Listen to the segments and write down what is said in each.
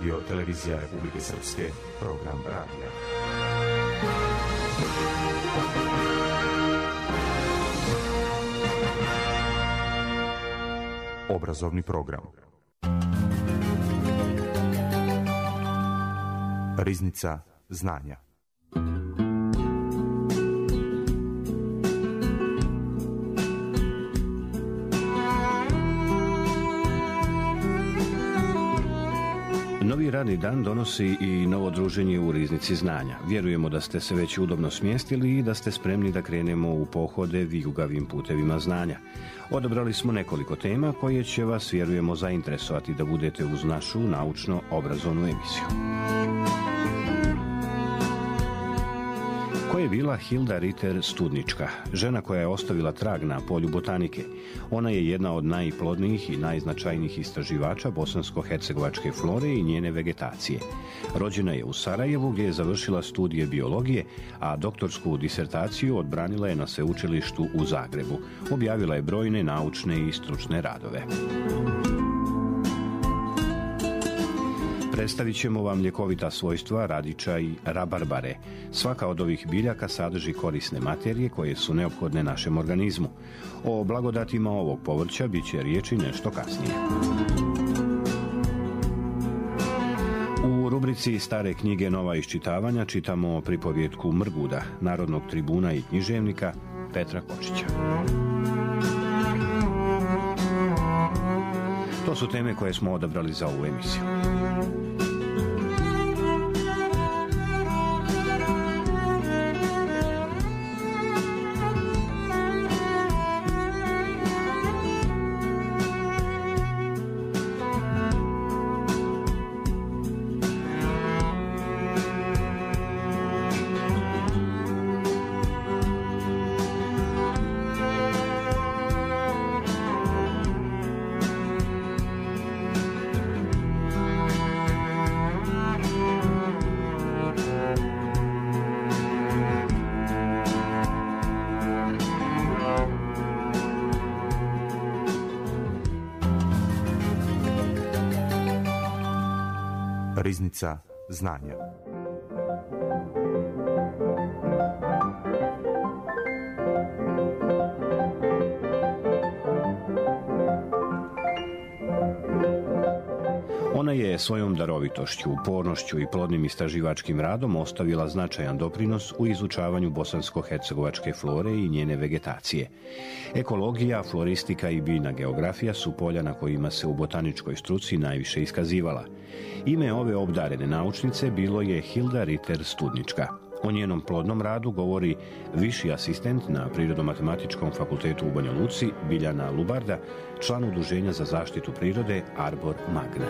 Radio Televizija Republike Srpske, program radija. Obrazovni program. Riznica znanja. Novi radni dan donosi i novo druženje u Riznici znanja. Vjerujemo da ste se već udobno smjestili i da ste spremni da krenemo u pohode vijugavim putevima znanja. Odabrali smo nekoliko tema koje će vas, vjerujemo, zainteresovati da budete uz našu naučno-obrazovnu emisiju. Ko je bila Hilda Ritter Studnička, žena koja je ostavila trag na polju botanike? Ona je jedna od najplodnijih i najznačajnijih istraživača bosansko-hercegovačke flore i njene vegetacije. Rođena je u Sarajevu gdje je završila studije biologije, a doktorsku disertaciju odbranila je na sveučilištu u Zagrebu. Objavila je brojne naučne i stručne radove. Predstavit ćemo vam ljekovita svojstva radiča i rabarbare. Svaka od ovih biljaka sadrži korisne materije koje su neophodne našem organizmu. O blagodatima ovog povrća bit će riječi nešto kasnije. U rubrici Stare knjige nova iščitavanja čitamo pripovjetku Mrguda, narodnog tribuna i književnika Petra Kočića. To su teme koje smo odabrali za ovu emisiju. Riznica znanja. Ona je svojom darovitošću, upornošću i plodnim istraživačkim radom ostavila značajan doprinos u izučavanju bosansko-hercegovačke flore i njene vegetacije. Ekologija, floristika i biljna geografija su polja na kojima se u botaničkoj struci najviše iskazivala. Ime ove obdarene naučnice bilo je Hilda Ritter Studnička. O njenom plodnom radu govori viši asistent na Prirodno-matematičkom fakultetu u Banja Luci, Biljana Lubarda, član Udruženja za zaštitu prirode Arbor Magna.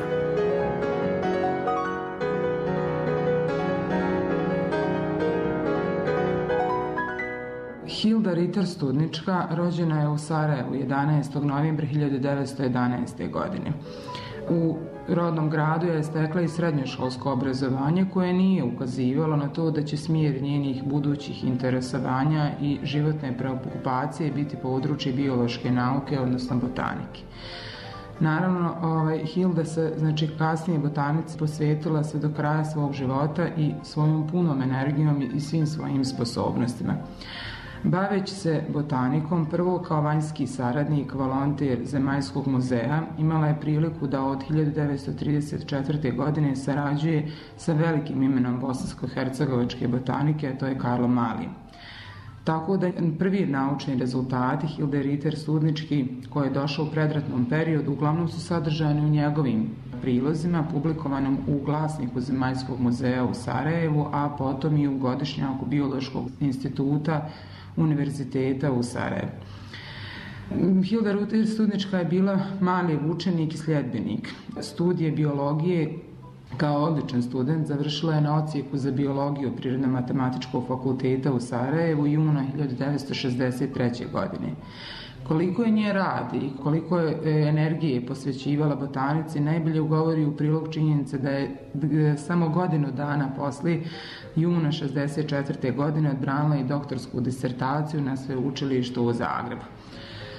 Hilda Ritter Studnička rođena je u Sarajevu 11. novembra 1911. godine. U rodnom gradu je stekla i srednjoškolsko obrazovanje koje nije ukazivalo na to da će smjer njenih budućih interesovanja i životne preokupacije biti područje biološke nauke, odnosno botanike. Naravno, Hilda se, kasnije botanici posvetila se do kraja svog života i svojom punom energijom i svim svojim sposobnostima. Baveći se botanikom, prvo kao vanjski saradnik, volonter Zemaljskog muzeja, imala je priliku da od 1934. godine sarađuje sa velikim imenom bosansko-hercegovačke botanike, a to je Karlo Mali. Tako da prvi naučni rezultati Hilde Ritter Studnički, koji je došao u predratnom periodu, uglavnom su sadržani u njegovim prilozima, publikovanom u Glasniku Zemaljskog muzeja u Sarajevu, a potom i u Godišnjaku Biološkog instituta Univerziteta u Sarajevu. Hilda Ritter Studnička je bila mali učenik i sljedbenik. Studije biologije kao odličan student završila je na odsjeku za biologiju Prirodno-matematičkog fakulteta u Sarajevu juna 1963. godine. Koliko je nje rad i koliko je energije posvećivala botanici najbolje govori u prilog činjenice da je samo godinu dana posle juna 1964. godine odbranila i doktorsku disertaciju na sveučilištu u Zagrebu.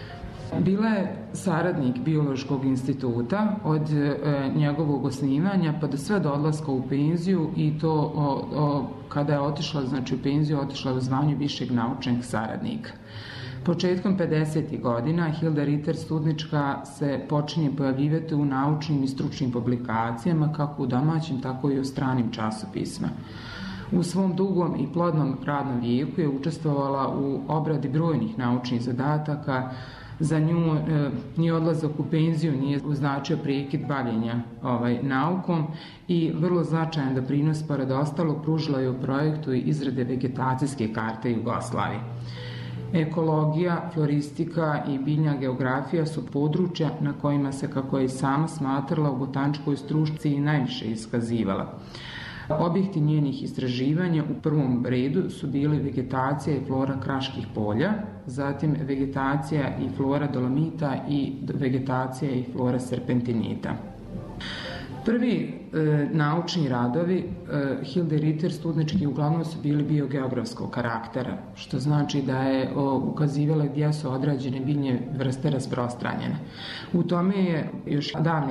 Bila je saradnik Biološkog instituta od njegovog osnivanja pa do sve do odlaska u penziju i to kada je otišla, u penziju, otišla u zvanju višeg naučnog saradnika. Početkom 50. godina Hilda Ritter Studnička se počinje pojavljivati u naučnim i stručnim publikacijama kako u domaćim, tako i u stranim časopisima. U svom dugom i plodnom radnom vijeku je učestvovala u obradi brojnih naučnih zadataka. Za nju ni odlazak u penziju nije označio prekid bavljenja naukom i vrlo značajan doprinos pored ostalog pružila je u projektu izrade vegetacijske karte Jugoslavije. Ekologija, floristika i biljna geografija su područja na kojima se, kako je i sama smatrala, u botaničkoj stručci najviše iskazivala. Objekti njenih istraživanja u prvom redu su bili vegetacija i flora kraških polja, zatim vegetacija i flora dolomita i vegetacija i flora serpentinita. Prvi naučni radovi Hilde Ritter Studnički uglavnom su bili biogeografskog karaktera, što znači da je ukazivala gdje su određene biljne vrste rasprostranjene. U tome je još davne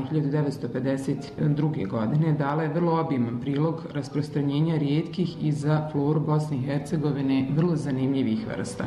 1952. godine dala je vrlo obiman prilog rasprostranjenja rijetkih i za floru Bosne i Hercegovine vrlo zanimljivih vrsta.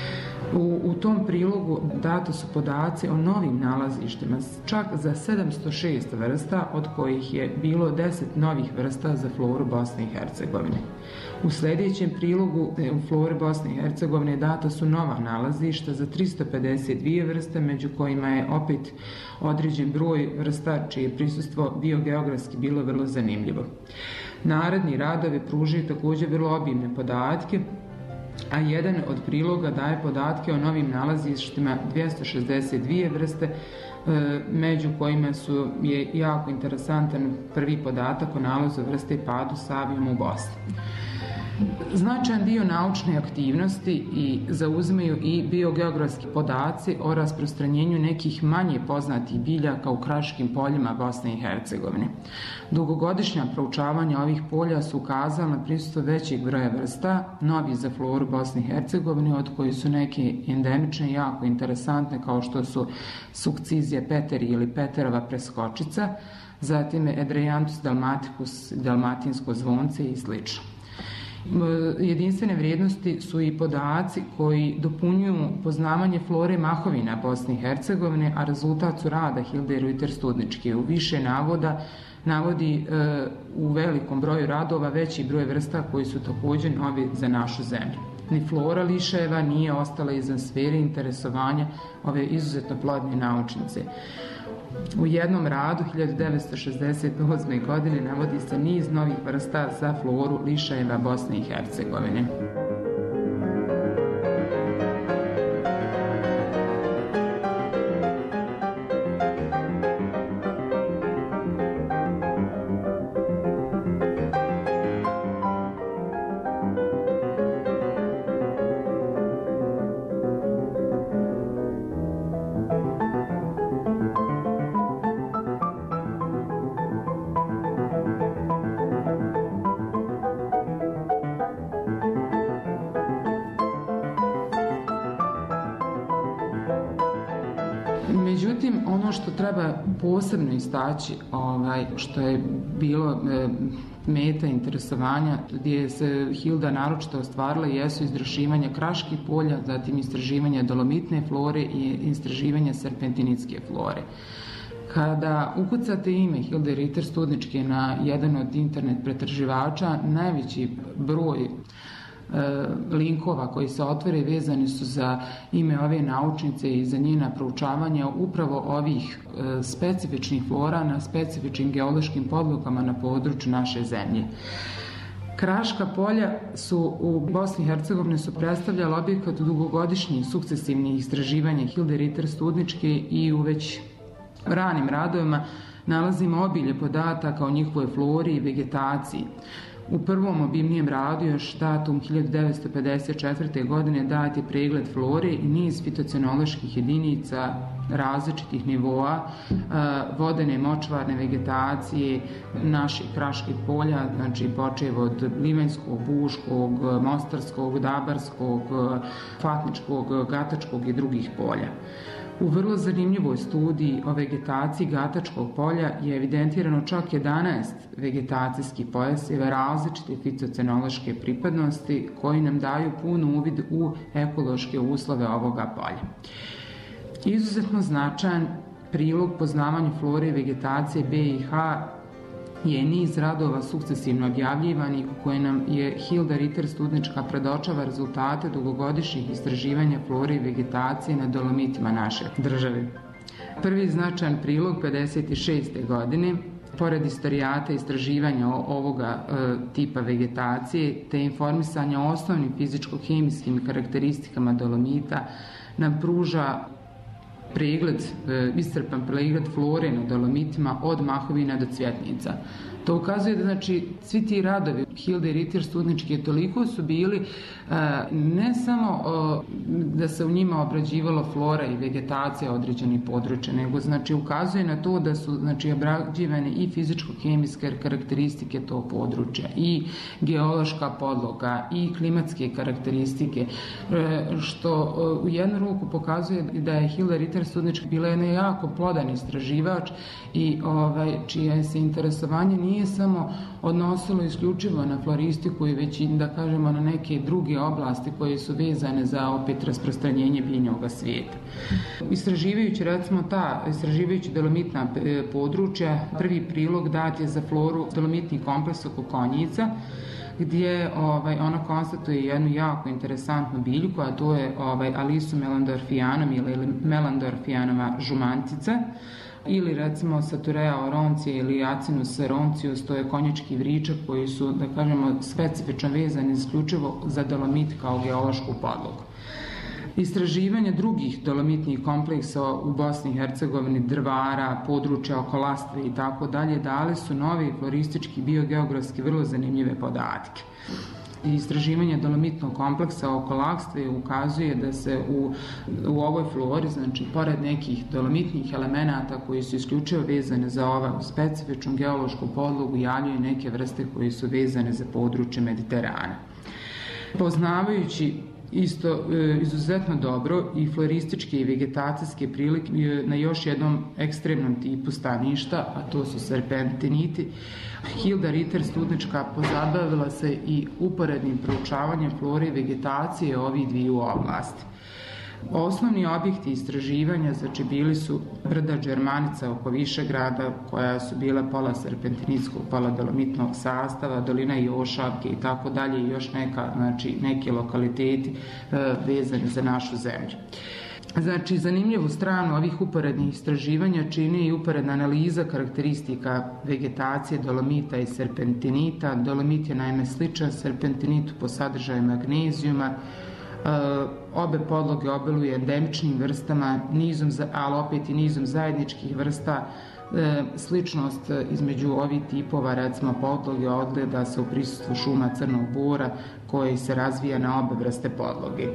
U tom prilogu dati su podaci o novim nalazištima, čak za 706 vrsta, od kojih je bilo 10 novih vrsta za floru Bosne i Hercegovine. U sljedećem prilogu u flori Bosne i Hercegovine data su nova nalazišta za 352 vrste, među kojima je opet određen broj vrsta čije prisustvo biogeografski bilo vrlo zanimljivo. Naredni radovi pružaju također vrlo obimne podatke, a jedan od priloga daje podatke o novim nalazištima 262 vrste, među kojima je jako interesantan prvi podatak o nalazu vrste padu savijom u Bosni. Značajan dio naučne aktivnosti i zauzimaju i biogeografski podaci o rasprostranjenju nekih manje poznatih biljaka u kraškim poljima Bosne i Hercegovine. Dugogodišnja proučavanja ovih polja su ukazala na prisustvo većeg broja vrsta, novi za floru Bosne i Hercegovine, od koji su neke endemične i jako interesantne, kao što su sukcizija peteri ili peterova preskočica, zatim Edreianthus dalmaticus, dalmatinsko zvonce i sl. Jedinstvene vrijednosti su i podaci koji dopunjuju poznavanje flore mahovina Bosne i Hercegovine, a rezultat su rada Hilde Ritter Studničke. U više navodi u velikom broju radova veći broj vrsta koji su također novi za našu zemlju. Ni flora lišajeva nije ostala izvan sfere interesovanja ove izuzetno plodne naučnice. U jednom radu 1968. godine navodi se niz novih vrsta za floru lišajeva Bosne i Hercegovine. Međutim, ono što treba posebno istaći, što je bilo meta interesovanja, gdje se Hilda naročito ostvarila, jesu istraživanja kraških polja, zatim istraživanja dolomitne flore i istraživanja serpentinitske flore. Kada ukucate ime Hilde Ritter Studničke na jedan od internet pretraživača, najveći broj linkova koji se otvore vezani su za ime ove naučnice i za njena proučavanja upravo ovih specifičnih flora na specifičnim geološkim podlogama na području naše zemlje. Kraška polja su u Bosni i Hercegovini su predstavljala objekat dugogodišnjih sukcesivnih istraživanja Hilde Ritter Studničke i u već ranim radovima nalazimo obilje podataka o njihovoj flori i vegetaciji. U prvom obimnijem radu, još datum 1954. godine, dat je pregled flore i niz fitocenoloških jedinica različitih nivoa, vodene močvarne vegetacije naših kraških polja, znači počev od livanjskog, buškog, mostarskog, dabarskog, fatničkog, gatačkog i drugih polja. U vrlo zanimljivoj studiji o vegetaciji Gatačkog polja je evidentirano čak 11 vegetacijskih pojaseva različite fitocenološke pripadnosti koji nam daju pun uvid u ekološke uslove ovoga polja. Izuzetno značajan prilog poznavanju flore i vegetacije BiH je niz radova sukcesivno objavljivanih u koje nam je Hilda Ritter Studnička predočava rezultate dugogodišnjih istraživanja flore i vegetacije na dolomitima naše države. Prvi značajan prilog 56. godine, pored istorijata istraživanja ovoga tipa vegetacije te informisanja o osnovnim fizičko-hemijskim karakteristikama dolomita, nam pruža iscrpan pregled flore na dolomitima od mahovina do cvjetnica. To ukazuje da svi ti radovi Hilde Ritter Studničke toliko su bili ne samo da se u njima obrađivalo flora i vegetacija određenih područja, nego ukazuje na to da su obrađivane i fizičko-hemijske karakteristike tog područja, i geološka podloga, i klimatske karakteristike, što u jednu ruku pokazuje da je Hilda Ritter Studnička bila jedan jako plodan istraživač i čije se interesovanje nije samo odnosilo isključivo na floristiku i već i na neke druge oblasti koje su vezane za opet rasprostranjenje biljnog svijeta. Istraživajući dolomitna područja, prvi prilog dat je za floru dolomitni kompleks oko Konjica, gdje ona konstatuje jednu jako interesantnu biljku, a to je Alisum melandorfianum ili melandorfianova žumantica, ili recimo Saturea oroncija ili Acinus roncius, to je konjički vričak koji su, specifično vezani isključivo za dolomit kao geološku podlogu. Istraživanje drugih dolomitnih kompleksa u Bosni i Hercegovini, Drvara, područja oko Lastve i tako dalje, dali su novi floristički biogeografski vrlo zanimljive podatke. Istraživanje dolomitnog kompleksa oko Lastve ukazuje da se u ovoj flori, pored nekih dolomitnih elemenata koji su isključivo vezane za ovu specifičnu geološku podlogu, javljaju neke vrste koje su vezane za područje Mediterana. Poznavajući izuzetno dobro i florističke i vegetacijske prilike na još jednom ekstremnom tipu staništa, a to su serpentiniti, Hilda Ritter Studnička pozabavila se i uporednim proučavanjem flore i vegetacije ovih dviju oblasti. Osnovni objekti istraživanja bili su brda Đermanica oko Višegrada, koja su bila pola serpentinitskog, pola dolomitnog sastava, dolina Jošavke i tako dalje, i još neki lokaliteti vezani za našu zemlju. Zanimljivu stranu ovih uporednih istraživanja čini i uporedna analiza karakteristika vegetacije dolomita i serpentinita. Dolomit je naime sličan serpentinitu po sadržaju magnezijuma. Obe podloge obiluje endemičnim vrstama, ali opet i nizom zajedničkih vrsta. Sličnost između ovih tipova, recimo podloge, ogleda se u prisustvu šuma crnog bora koji se razvija na obe vrste podloge.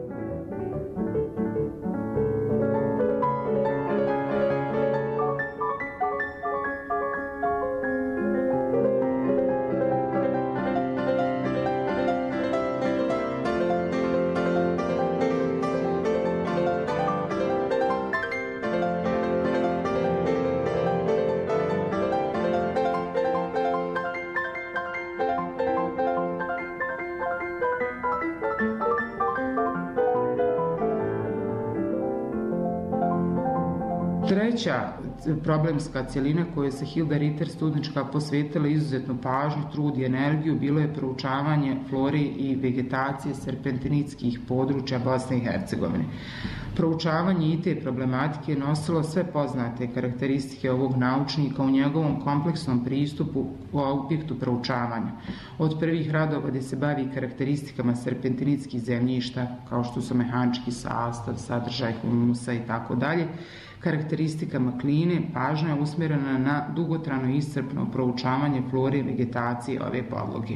Treća problemska cjelina koje se Hilda Ritter Studnička posvetila izuzetnu pažnju, trud i energiju bilo je proučavanje flore i vegetacije serpentinitskih područja Bosne i Hercegovine. Proučavanje i te problematike nosilo sve poznate karakteristike ovog naučnika u njegovom kompleksnom pristupu u objektu proučavanja. Od prvih radova gdje se bavi karakteristikama serpentinitskih zemljišta, kao što su mehanički sastav, sadržaj humusa i tako dalje, karakteristikama kline, pažnja je usmjerena na dugotrajno i iscrpno proučavanje flore i vegetacije ove podloge.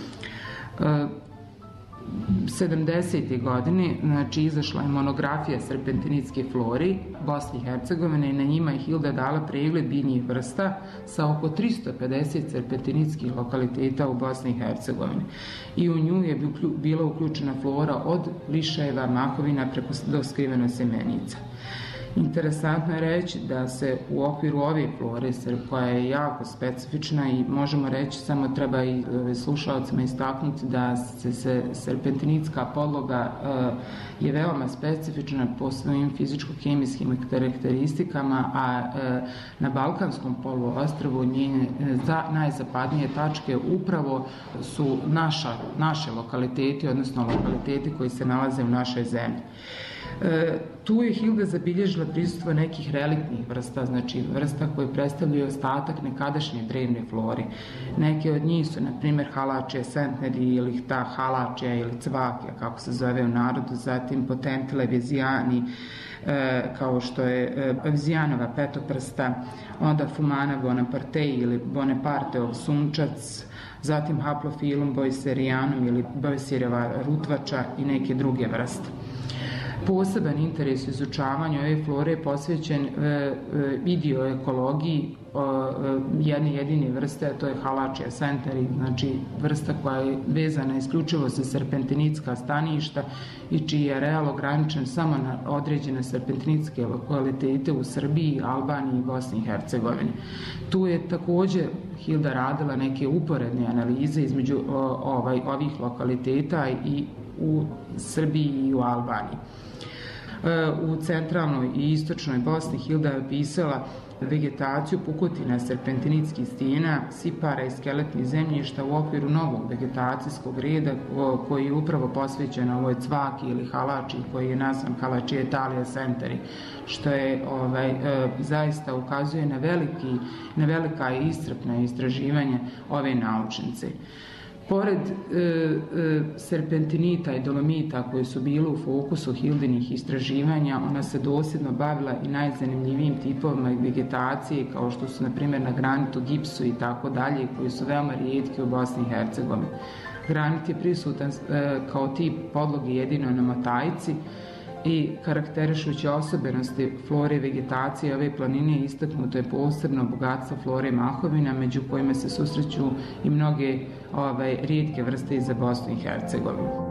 70. godine izašla je monografija serpentinitske flore Bosne i Hercegovine i na njima je Hilda dala pregled biljnih vrsta sa oko 350 serpentinitskih lokaliteta u Bosni i Hercegovini. I u nju je bila uključena flora od lišajeva, mahovina do skriveno semenica. Interesantno je reći da se u okviru ove flore, koja je jako specifična i možemo reći, samo treba i slušalcima istaknuti da se serpentinitska podloga je veoma specifična po svojim fizičko-hemijskim karakteristikama, a na Balkanskom poluostrvu njene najzapadnije tačke upravo su naše lokaliteti, odnosno lokaliteti koji se nalaze u našoj zemlji. Tu je Hilda zabilježila prisustvo nekih reliktnih vrsta, znači vrsta koje predstavljaju ostatak nekadašnje drevne flore. Neke od njih su, na primjer, halačija sentneri ili ta halačija ili cvakija, kako se zove u narodu, zatim potentile vizijani, kao što je vizijanova petoprsta, onda fumana bonapartei ili bonaparteov sunčac, zatim haplofilum boiserianum ili boisireva rutvača i neke druge vrste. Poseban interes u izučavanju ove flore je posvećen idioekologiji jedne jedine vrste, a to je halačija sentneri, znači vrsta koja je vezana isključivo za serpentinitska staništa i čiji je areal ograničen samo na određene serpentinitske lokalitete u Srbiji, Albaniji i Bosni i Hercegovini. Tu je također Hilda radila neke uporedne analize između ovih lokaliteta i u Srbiji i u Albaniji. U centralnoj i istočnoj Bosni Hilda je opisala vegetaciju pukotina serpentinitskih stijena, sipara i skeletnih zemljišta u okviru novog vegetacijskog reda koji je upravo posvećen ovoj cvaki ili halači koji je nazvan halačija Italija senteri, što je zaista ukazuje na velika i iscrpna istraživanja ove naučnice. Pored serpentinita i dolomita koji su bili u fokusu Hildinih istraživanja, ona se dosljedno bavila i najzanimljivijim tipovima vegetacije, kao što su, na primjer, na granitu, gipsu i tako dalje, koji su veoma rijetki u Bosni i Hercegovini. Granit je prisutan kao tip podloge jedino na Motajci i karakterišući osobenosti flore i vegetacije ove planine istaknuto je posebno bogatstvo flore mahovina, među kojima se susreću i mnoge rijetke vrste iz Bosne i Hercegovine.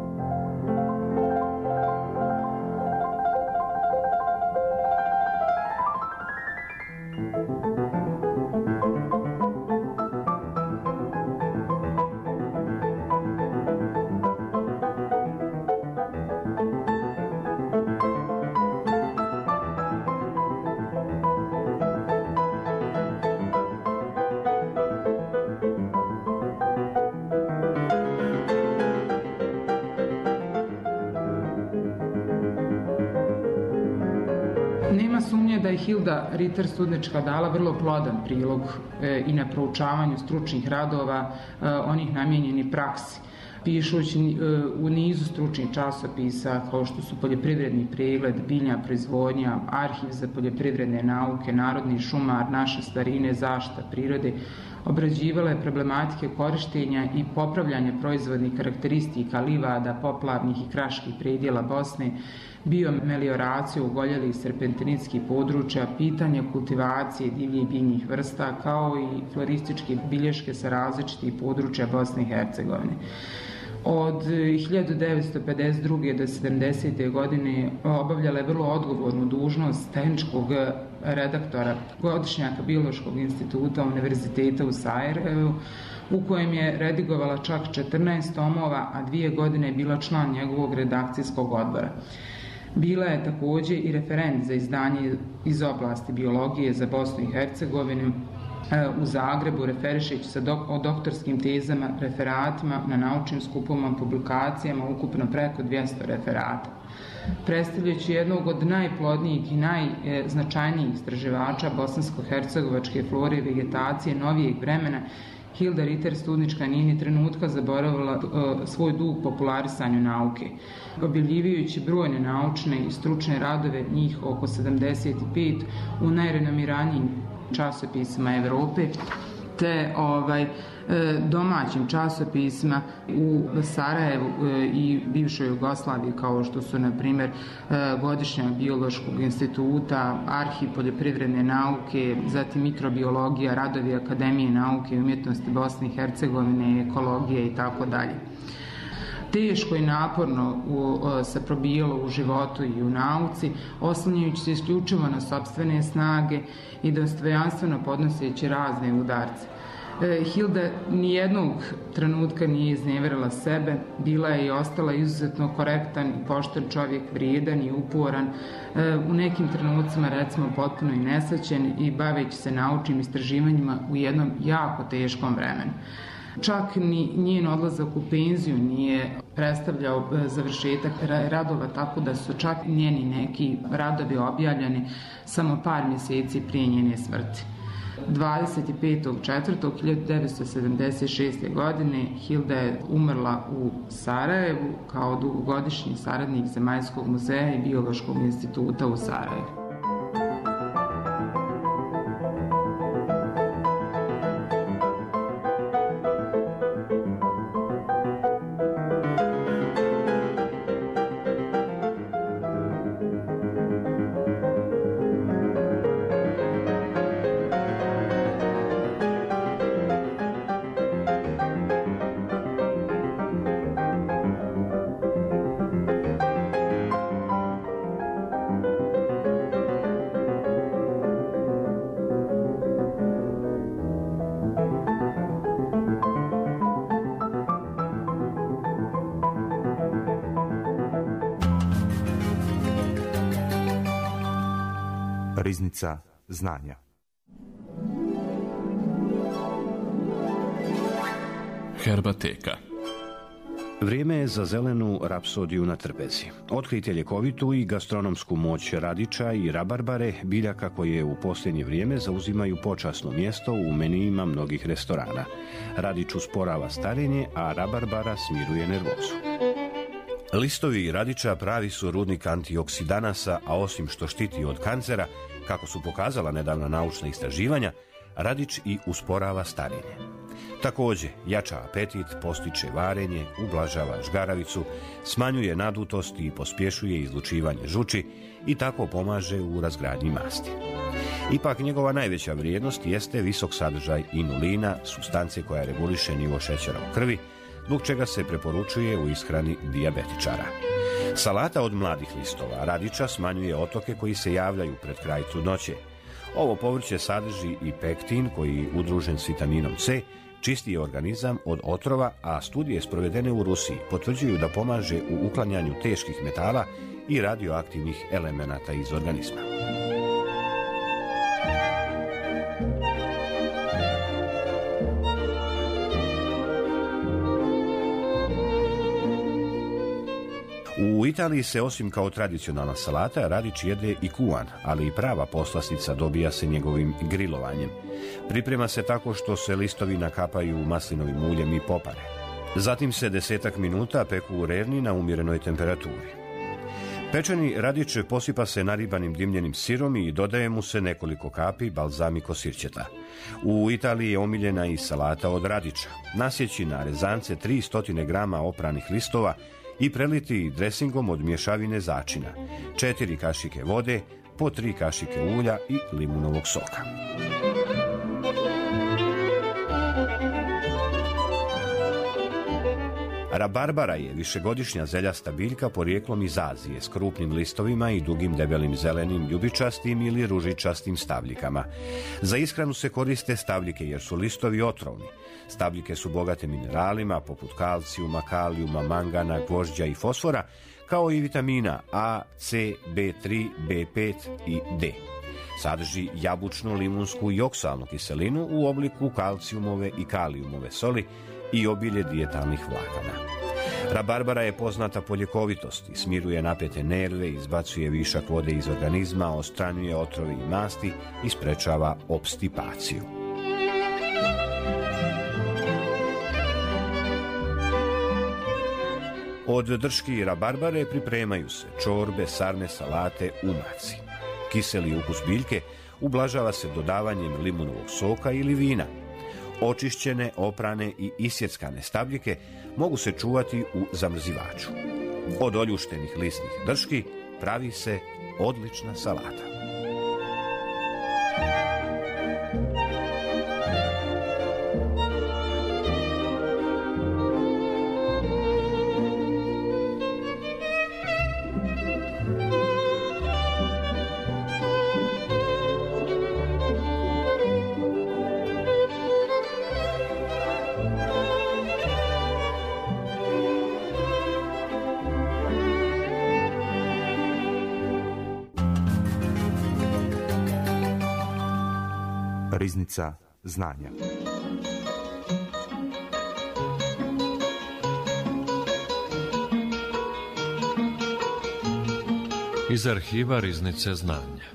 Nema sumnje da je Hilda Ritter-Studnička dala vrlo plodan prilog i na proučavanju stručnih radova, onih namijenjenih praksi, pišući u nizu stručnih časopisa kao što su Poljoprivredni pregled, Biljna proizvodnja, Arhiv za poljoprivredne nauke, Narodni šumar, Naše starine, Zaštita prirode. Obrađivala je problematike korištenja i popravljanja proizvodnih karakteristika livada, poplavnih i kraških predjela Bosne, biomelioracije ugoljelih serpentinitskih područja, pitanje kultivacije divljih i biljnih vrsta, kao i florističke bilješke sa različitih područja Bosne i Hercegovine. Od 1952. do 70. godine obavljala je vrlo odgovornu dužnost tehničkog redaktora Godišnjaka Biološkog instituta Univerziteta u Sarajevu, u kojem je redigovala čak 14 tomova, a 2 godine je bila član njegovog redakcijskog odbora. Bila je također i referent za izdanje iz oblasti biologije za Bosnu i Hercegovinu u Zagrebu, referišeći se o doktorskim tezama, referatima na naučnim skupovima, publikacijama, ukupno preko 200 referata. Predstavljajući jednog od najplodnijih i najznačajnijih istraživača bosansko-hercegovačke flore i vegetacije novijeg vremena, Hilda Ritter-Studnička nije ni trenutka zaboravila svoj dug popularisanju nauke, objavljivajući brojne naučne i stručne radove, njih oko 75, u najrenomiranijim časopisima Evrope, te domaćim časopisima u Sarajevu i bivšoj Jugoslaviji, kao što su, na primjer, Godišnjak Biološkog instituta, Arhiv poljoprivredne nauke, zatim mikrobiologija, radovi Akademije nauke i umjetnosti Bosne i Hercegovine, ekologije i tako dalje. teško i naporno se probijalo u životu i u nauci, oslanjajući se isključivo na sopstvene snage i dostojanstveno podnoseći razne udarce. Hilda nijednog trenutka nije izneverila sebe, bila je i ostala izuzetno korektan i pošten čovjek, vrijedan i uporan, u nekim trenucima recimo potpuno i nesrećen i baveći se naučnim istraživanjima u jednom jako teškom vremenu. Čak ni njen odlazak u penziju nije predstavljao završetak radova, tako da su čak njeni neki radovi objavljeni samo par mjeseci prije njene smrti. 25.4.1976. godine Hilda je umrla u Sarajevu kao dugogodišnji saradnik Zemaljskog muzeja i Biološkog instituta u Sarajevu. Riznica znanja. Herbateka. Vrijeme je za zelenu rapsodiju na trpezi. Otkrijte ljekovitu i gastronomsku moć radiča i rabarbare, biljaka koje u posljednje vrijeme zauzimaju počasno mjesto u menijima mnogih restorana. Radič usporava starenje, a rabarbara smiruje nervozu. Listovi radiča pravi su rudnik antioksidanasa, a osim što štiti od kancera, kako su pokazala nedavna naučna istraživanja, radič i usporava starenje. Također, jača apetit, postiče varenje, ublažava žgaravicu, smanjuje nadutost i pospješuje izlučivanje žuči i tako pomaže u razgradnji masti. Ipak njegova najveća vrijednost jeste visok sadržaj inulina, supstance koja reguliše nivo šećera u krvi, zbog čega se preporučuje u ishrani dijabetičara. Salata od mladih listova radiča smanjuje otoke koji se javljaju pred kraj trudnoće. Ovo povrće sadrži i pektin koji, udružen s vitaminom C, čisti organizam od otrova, a studije sprovedene u Rusiji potvrđuju da pomaže u uklanjanju teških metala i radioaktivnih elemenata iz organizma. U Italiji se osim kao tradicionalna salata radič jede i kuvan, ali i prava poslastica dobija se njegovim grilovanjem. Priprema se tako što se listovi nakapaju maslinovim uljem i popare. Zatim se 10 minuta peku u rerni na umjerenoj temperaturi. Pečeni radič posipa se naribanim dimljenim sirom i dodaje mu se nekoliko kapi balzamiko sirćeta. U Italiji je omiljena i salata od radiča. Nasjeći na rezance 300 grama opranih listova i preliti dresingom od mješavine začina, 4 kašike vode, po 3 kašike ulja i limunovog soka. Rabarbara je višegodišnja zeljasta biljka porijeklom iz Azije s krupnim listovima i dugim debelim zelenim ljubičastim ili ružičastim stabljikama. Za ishranu se koriste stabljike jer su listovi otrovni. Stabljike su bogate mineralima poput kalcijuma, kalijuma, mangana, gvožđa i fosfora, kao i vitamina A, C, B3, B5 i D. Sadrži jabučnu, limunsku i oksalnu kiselinu u obliku kalcijumove i kalijumove soli i obilje dijetalnih vlakana. Rabarbara je poznata po ljekovitosti, smiruje napete nerve, izbacuje višak vode iz organizma, odstranjuje otrove i masti i sprečava opstipaciju. Od drški rabarbare pripremaju se čorbe, sarme, salate, umaci. Kiseli ukus biljke ublažava se dodavanjem limunovog soka ili vina. Očišćene, oprane i isjeckane stabljike mogu se čuvati u zamrzivaču. Od oljuštenih lisnih drški pravi se odlična salata. Riznica znanja. Iz arhiva Riznice znanja.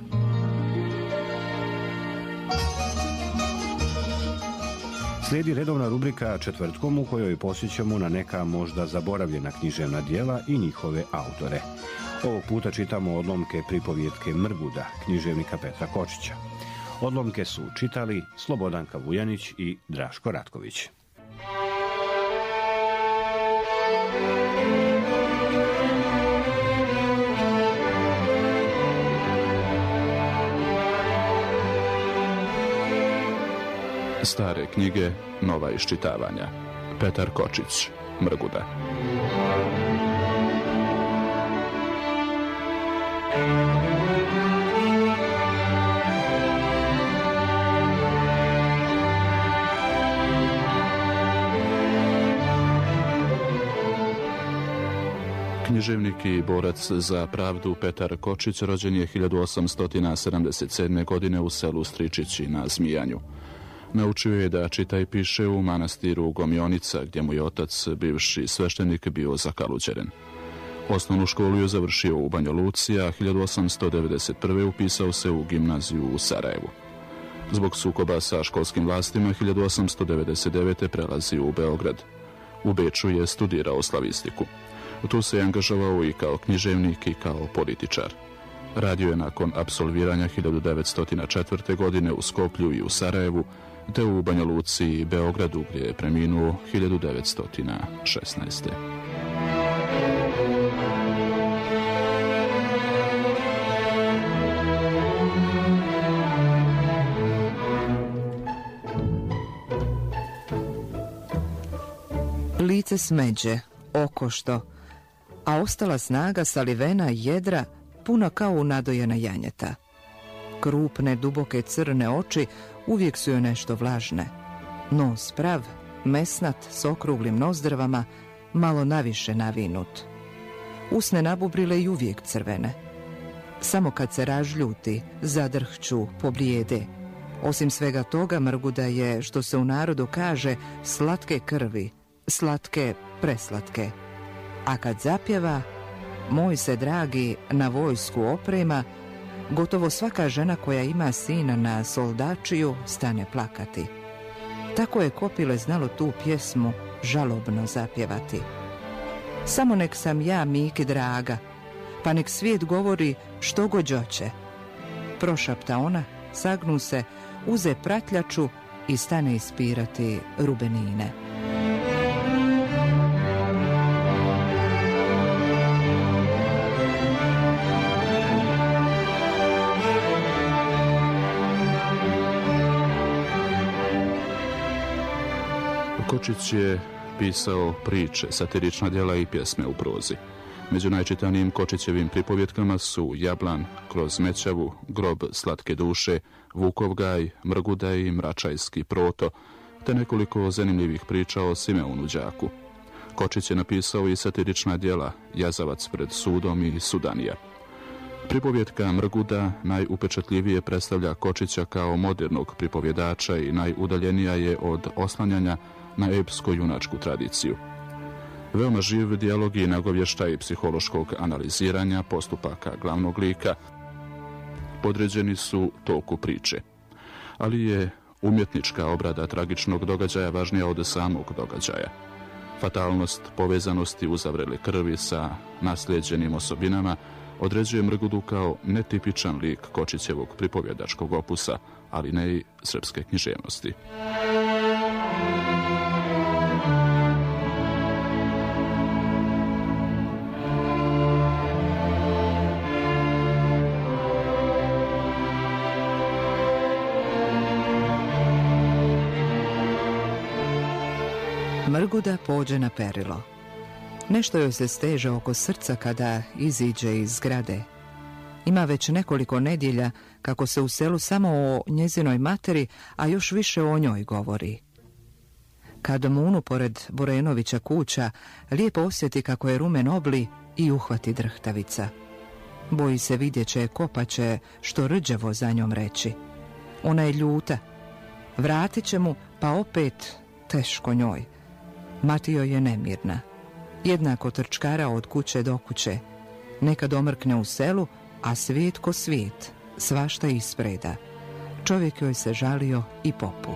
Slijedi redovna rubrika Četvrtkom u kojoj posjećamo na neka možda zaboravljena književna djela i njihove autore. Ovog puta čitamo odlomke pripovjetke Mrguda, književnika Petra Kočića. Odlomke su čitali Slobodanka Vujanić i Draško Ratković. Stare knjige, nova iščitavanja. Petar Kočić, Mrguda. Književnik i borac za pravdu Petar Kočić rođen je 1877. godine u selu Stričići na Zmijanju. Naučio je da čita i piše u manastiru Gomionica, gdje mu je otac, bivši sveštenik, bio zakaluđeren. Osnovnu školu je završio u Banja Luci, a 1891. upisao se u gimnaziju u Sarajevu. Zbog sukoba sa školskim vlastima 1899. prelazi u Beograd. U Beču je studirao slavistiku. Tu se je angažovao i kao književnik i kao političar. Radio je nakon apsolviranja 1904. godine u Skoplju i u Sarajevu, te u Banja Luci i Beogradu, gdje je preminuo 1916. Lice smeđe, okošto, a ostala snaga salivena jedra puna kao nadojena janjeta. Krupne, duboke crne oči uvijek su joj nešto vlažne. Nos prav, mesnat, s okruglim nozdrvama, malo naviše navinut. Usne nabubrile i uvijek crvene. Samo kad se ražljuti, zadrhću, poblijede. Osim svega toga, Mrguda je, što se u narodu kaže, slatke krvi, slatke, preslatke. A kad zapjeva, moj se dragi na vojsku oprema, gotovo svaka žena koja ima sina na soldačiju stane plakati. Tako je Kopile znalo tu pjesmu žalobno zapjevati. Samo nek sam ja Miki draga, pa nek svijet govori što god hoće. Prošapta ona, sagnu se, uze pratljaču i stane ispirati rubenine. Kočić je pisao priče, satirična djela i pjesme u prozi. Među najčitanijim Kočićevim pripovjetkama su Jablan, Kroz Mećavu, Grob slatke duše, Vukov gaj, Mrguda i Mračajski proto, te nekoliko zanimljivih priča o Simeonu đaku. Kočić je napisao i satirična djela Jazavac pred sudom i Sudanija. Pripovjetka Mrguda najupečatljivije predstavlja Kočića kao modernog pripovjedača i najudaljenija je od oslanjanja na epsko-junačku tradiciju. Veoma živ dijalog i nagovještaj psihološkog analiziranja postupaka glavnog lika podređeni su toku priče. Ali je umjetnička obrada tragičnog događaja važnija od samog događaja. Fatalnost povezanosti uzavrele krvi sa naslijeđenim osobinama određuje Mrgudu kao netipičan lik Kočićevog pripovjedačkog opusa, ali ne i srpske književnosti. Mrguda pođe na perilo. Nešto joj se steže oko srca kada iziđe iz zgrade. Ima već nekoliko nedjelja kako se u selu samo o njezinoj materi, a još više o njoj govori. Kad munu pored Borenovića kuća, lijepo osjeti kako je rumen obli i uhvati drhtavica. Boji se vidjet će, kopaće što rđavo za njom reći. Ona je ljuta, Vratit će mu, pa opet teško njoj. Mati joj je nemirna. Jednako trčkara od kuće do kuće. Nekad omrkne u selu, a svijet ko svijet, svašta ispreda. Čovjek joj se žalio i popu.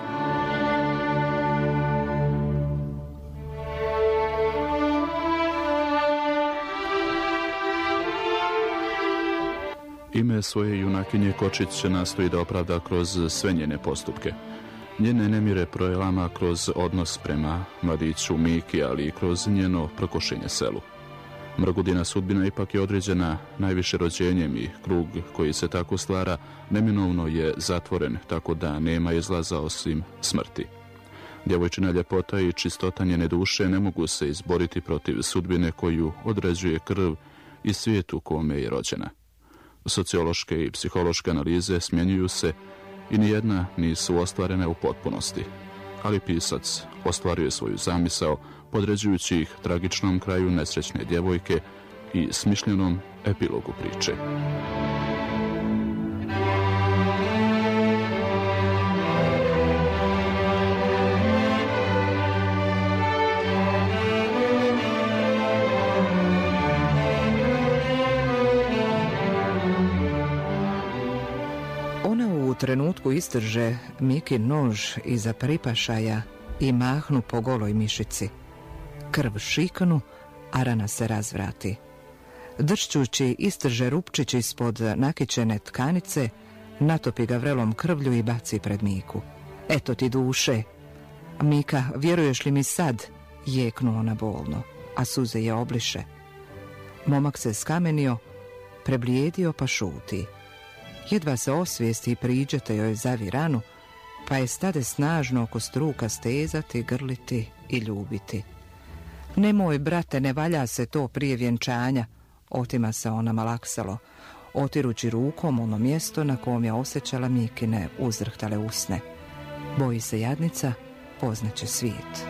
Ime svoje junakinje Kočić nastoji da opravda kroz sve njene postupke. Njene nemire projevama kroz odnos prema mladiću Miki, ali i kroz njeno prkošenje selu. Mrgudina sudbina ipak je određena najviše rođenjem i krug koji se tako stvara neminovno je zatvoren, tako da nema izlaza osim smrti. Djevojčina ljepota i čistota njene duše ne mogu se izboriti protiv sudbine koju određuje krv i svijet u kome je rođena. Sociološke i psihološke analize smjenjuju se i nijedna nisu ostvarene u potpunosti, ali pisac ostvaruje svoju zamisao podređujući ih tragičnom kraju nesrećne djevojke i smišljenom epilogu priče. U trenutku istrže Mikin nož iza pripašaja i mahnu po goloj mišici. Krv šiknu, a rana se razvrati. Dršćući istrže rupčić ispod nakićene tkanice, natopi ga vrelom krvlju i baci pred Miku. Eto ti duše. Mika, vjeruješ li mi sad? Jeknu ona bolno, a suze je obliše. Momak se skamenio, preblijedio pa šuti. Jedva se osvijesti i priđete joj zavi ranu, pa je stade snažno oko struka stezati, grliti i ljubiti. Nemoj, brate, ne valja se to prije vjenčanja, otima se ona malaksalo, otirući rukom ono mjesto na kom je osjećala Mikine uzrhtale usne. Boji se jadnica, poznaće svijet.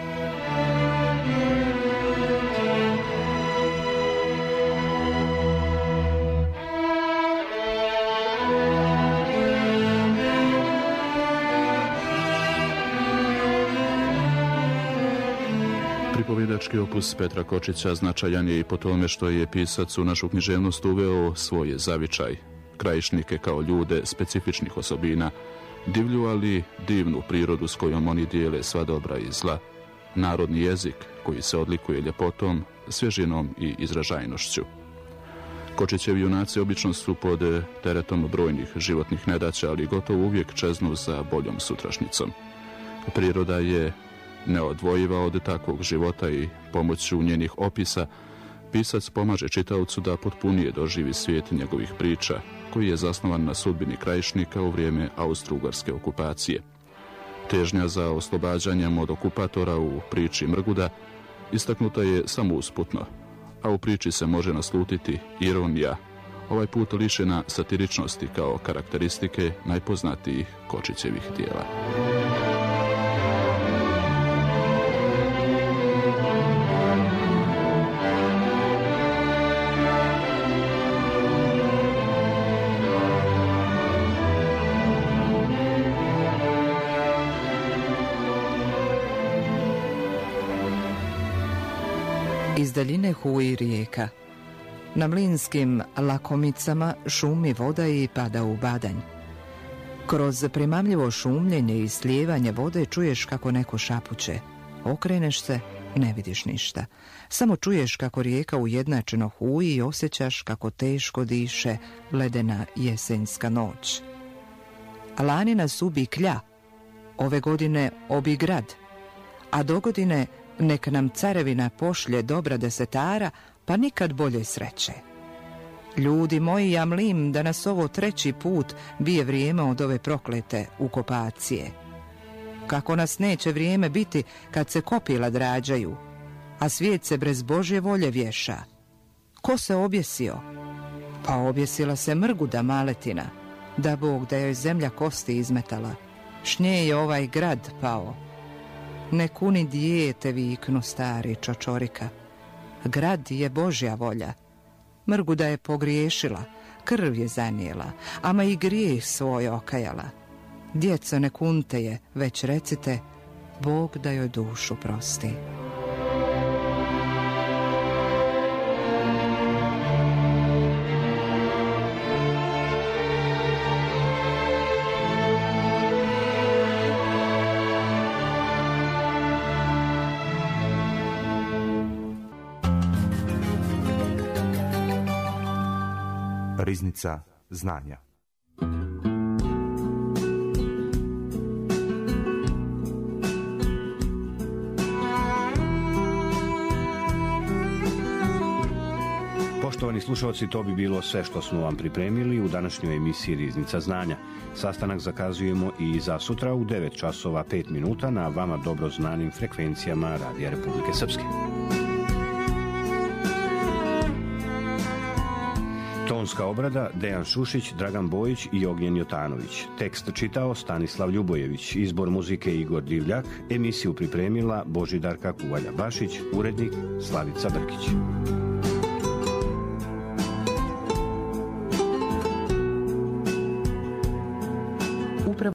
Pripovjedački opus Petra Kočića značajan je i po tome što je pisac u našu književnost uveo svoje zavičaj, krajišnike kao ljude specifičnih osobina, divlju ali divnu prirodu s kojom oni dijele sva dobra i zla, narodni jezik koji se odlikuje ljepotom, svježinom i izražajnošću. Kočićevi junaci obično su pod teretom brojnih životnih nedaća, ali gotovo uvijek čeznu za boljom sutrašnjicom. Priroda je neodvojiva od takvog života i pomoću njenih opisa pisac pomaže čitaocu da potpunije doživi svijet njegovih priča, koji je zasnovan na sudbini krajišnika u vrijeme austro-ugarske okupacije. Težnja za oslobađanjem od okupatora u priči Mrguda istaknuta je samo usputno, a u priči se može naslutiti ironija, ovaj put lišena satiričnosti kao karakteristike najpoznatijih Kočićevih djela. Iz daljine huji rijeka. Na mlinskim lakomicama šumi voda i pada u badanj. Kroz primamljivo šumljenje i slijevanje vode čuješ kako neko šapuće. Okreneš se, ne vidiš ništa. Samo čuješ kako rijeka ujednačeno huji i osjećaš kako teško diše ledena jesenjska noć. Lani nas ubi klja, ove godine obi grad, a dogodine nek nam carevina pošlje dobra desetara, pa nikad bolje sreće. Ljudi moji, ja mlim da nas ovo treći put bije vrijeme od ove proklete ukupacije. Kako nas neće vrijeme biti kad se kopila drađaju, a svijet se brez Božje volje vješa. Ko se objesio? Pa objesila se Mrguda maletina, da Bog da joj zemlja kosti izmetala. Šnje je ovaj grad pao. Ne kuni dijete, viknu stari čočorika. Grad je Božja volja. Mrguda je pogriješila, krv je zanijela, ama i grijeh svoj okajala. Djeco, ne kunte je, već recite, Bog da joj dušu prosti. Riznica znanja. Poštovani slušalci, to bi bilo sve što smo vam pripremili u današnjoj emisiji Riznica znanja. Sastanak zakazujemo i za sutra u 9 časova 5 minuta na vama dobro znanim frekvencijama Radija Republike Srpske. Tonska obrada Dejan Šušić, Dragan Bojić i Ognjen Jotanović. Tekst čitao Stanislav Ljubojević, izbor muzike Igor Divljak, emisiju pripremila Božidarka Kuvalja-Bašić, urednik Slavica Brkić.